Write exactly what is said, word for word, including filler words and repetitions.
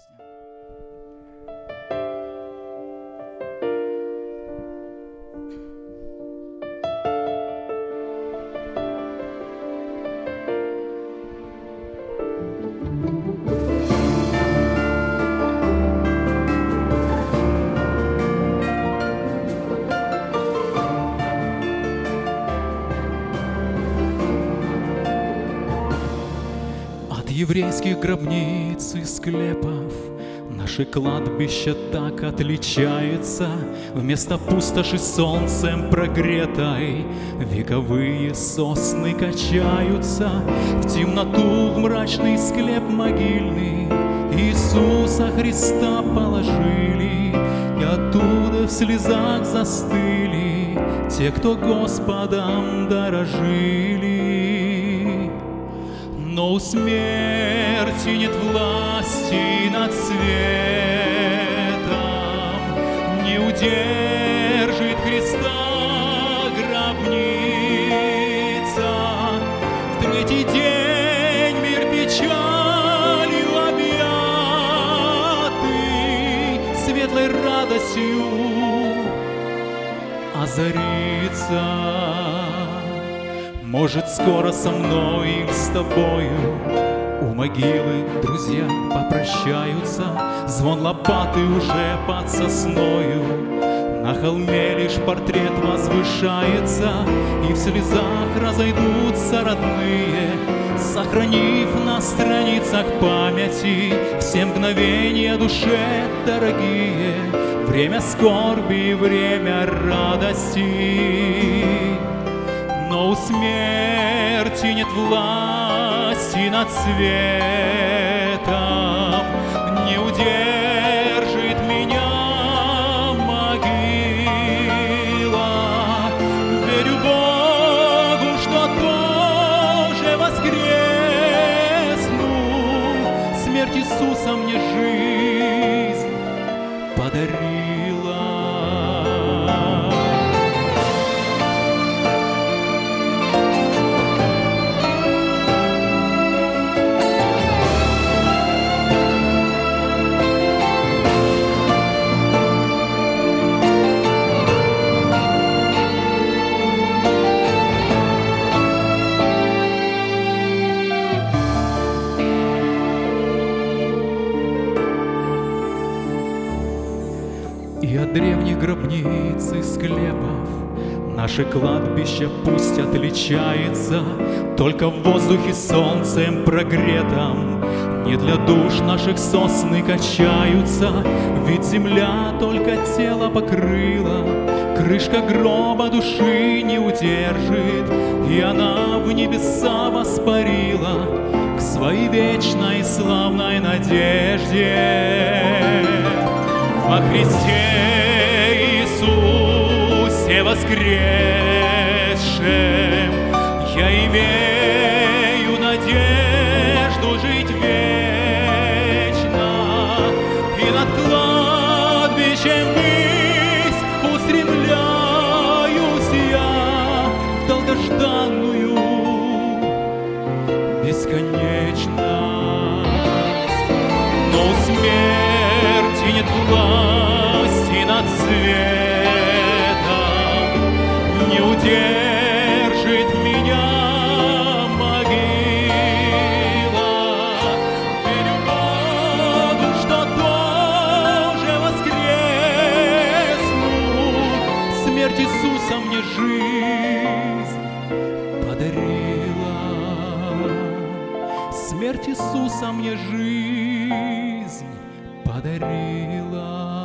песня. От еврейских гробниц и склепов наши кладбища так отличаются. Вместо пустоши солнцем прогретой вековые сосны качаются. В темноту, в мрачный склеп могильный Иисуса Христа положили, и оттуда в слезах застыли те, кто Господом дорожили. Но у смерти нет власти над светом, не удержит Христа гробница. В третий день мир печалью объятый светлой радостью озарится. Может, скоро со мной или с тобою у могилы друзья попрощаются. Звон лопаты уже под сосною, на холме лишь портрет возвышается, и в слезах разойдутся родные, сохранив на страницах памяти все мгновения душе дорогие. Время скорби и время радости. Но у смерти нет власти над светом, не удержит меня могила. Верю Богу, что тоже воскресну. Смерть Иисуса мне жизнь подарила. И от древних гробниц и склепов наше кладбище пусть отличается только в воздухе солнцем прогретом. Не для душ наших сосны качаются, ведь земля только тело покрыла. Крышка гроба души не удержит, и она в небеса воспарила к своей вечной славной надежде. Во Христе Иисусе воскресшем я имею надежду жить вечно, и над кладбищем ввысь устремляюсь я в долгожданную бесконечность. Но у смерти нет власти над светом, не удержит меня могила. Верю Богу, что тоже воскресну. Смерть Иисуса мне жизнь подарила. Смерть Иисуса мне жизнь подарила.